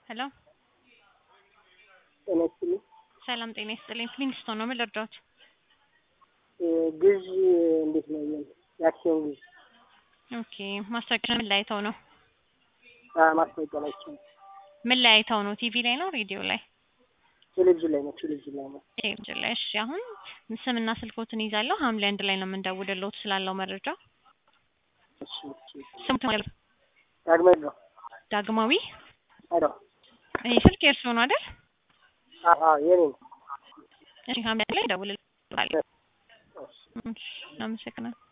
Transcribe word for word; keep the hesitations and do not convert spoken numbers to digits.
ሄሎ ጤና ይስጥልኝ። ሰላም ጤና ይስጥልኝ። ፍሊንግስቶን ነው የምልርዳዎት? ግዥ እንዴት ነው የአክሲዮን ግዥ? ኦኬ ማስታወቂያ ምን ላይ አይተው ነው? አዎ ማስታወቂያ ላይ አይቼ ነው። ምን ላይ አይተው ነው? ቲቪ ላይ ነው ሬዲዮ ላይ? ቴሌቪዥን ላይ ነው ቴሌቪዥን ላይ ነው። ቴሌቪዥን ላይ። እሺ አሁን ስምና ስልኮትን ይዛለሁ። ሐምሌ አንድ ላይ ነው የምንደውልልዎት ስላለው መረጃ። እሺ እሺ። ስሙት ማለት ዳግማዊ ነው። ዳግማዊ አይደል? ይሄ ስልክ የእርስዎ ነው አይደል? አዎ አዎ የኔ ነው። እሺ ሐምሌ አንድ ላይ እደውልልዎታለሁ። እሺ አመሰግናለሁ።